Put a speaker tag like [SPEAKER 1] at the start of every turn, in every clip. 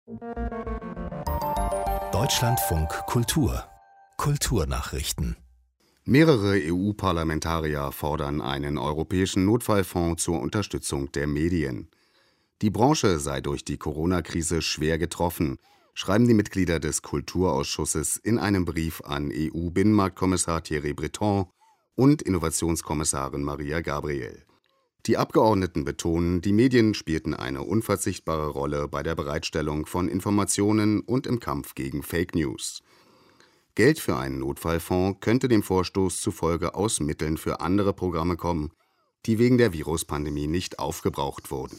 [SPEAKER 1] Deutschlandfunk Kultur Kulturnachrichten.
[SPEAKER 2] Mehrere EU-Parlamentarier fordern einen europäischen Notfallfonds zur Unterstützung der Medien. Die Branche sei durch die Corona-Krise schwer getroffen, schreiben die Mitglieder des Kulturausschusses in einem Brief an EU-Binnenmarktkommissar Thierry Breton und Innovationskommissarin Maria Gabriel. Die Abgeordneten betonen, die Medien spielten eine unverzichtbare Rolle bei der Bereitstellung von Informationen und im Kampf gegen Fake News. Geld für einen Notfallfonds könnte dem Vorstoß zufolge aus Mitteln für andere Programme kommen, die wegen der Viruspandemie nicht aufgebraucht wurden.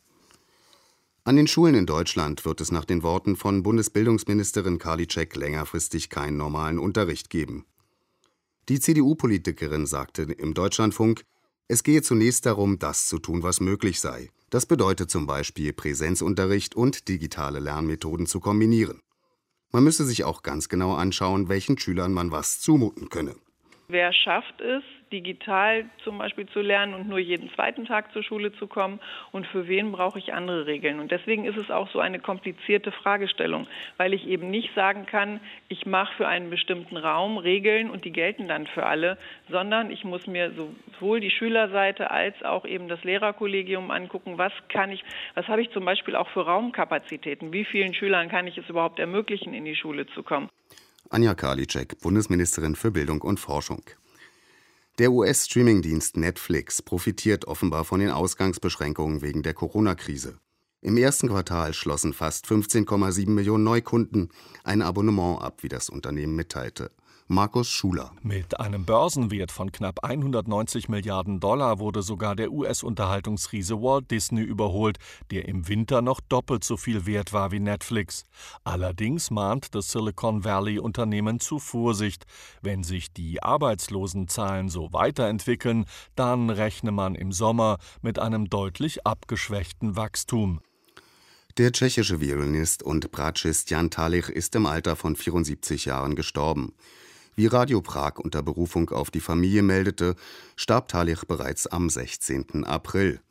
[SPEAKER 2] An den Schulen in Deutschland wird es nach den Worten von Bundesbildungsministerin Karliczek längerfristig keinen normalen Unterricht geben. Die CDU-Politikerin sagte im Deutschlandfunk, es gehe zunächst darum, das zu tun, was möglich sei. Das bedeutet zum Beispiel, Präsenzunterricht und digitale Lernmethoden zu kombinieren. Man müsse sich auch ganz genau anschauen, welchen Schülern man was zumuten könne.
[SPEAKER 3] Wer schafft es, digital zum Beispiel zu lernen und nur jeden zweiten Tag zur Schule zu kommen, und für wen brauche ich andere Regeln? Und deswegen ist es auch so eine komplizierte Fragestellung, weil ich eben nicht sagen kann, ich mache für einen bestimmten Raum Regeln und die gelten dann für alle, sondern ich muss mir sowohl die Schülerseite als auch eben das Lehrerkollegium angucken, was habe ich zum Beispiel auch für Raumkapazitäten, wie vielen Schülern kann ich es überhaupt ermöglichen, in die Schule zu kommen.
[SPEAKER 2] Anja Karliczek, Bundesministerin für Bildung und Forschung. Der US-Streamingdienst Netflix profitiert offenbar von den Ausgangsbeschränkungen wegen der Corona-Krise. Im ersten Quartal schlossen fast 15,7 Millionen Neukunden ein Abonnement ab, wie das Unternehmen mitteilte. Markus Schuler.
[SPEAKER 4] Mit einem Börsenwert von knapp 190 Milliarden Dollar wurde sogar der US-Unterhaltungsriese Walt Disney überholt, der im Winter noch doppelt so viel wert war wie Netflix. Allerdings mahnt das Silicon Valley-Unternehmen zu Vorsicht. Wenn sich die Arbeitslosenzahlen so weiterentwickeln, dann rechne man im Sommer mit einem deutlich abgeschwächten Wachstum.
[SPEAKER 2] Der tschechische Violinist und Bratschist Jan Talich ist im Alter von 74 Jahren gestorben. Wie Radio Prag unter Berufung auf die Familie meldete, starb Talich bereits am 16. April.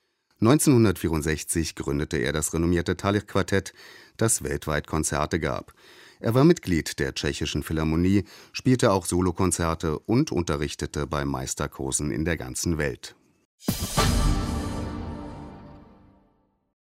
[SPEAKER 2] 1964 gründete er das renommierte Talich-Quartett, das weltweit Konzerte gab. Er war Mitglied der Tschechischen Philharmonie, spielte auch Solokonzerte und unterrichtete bei Meisterkursen in der ganzen Welt.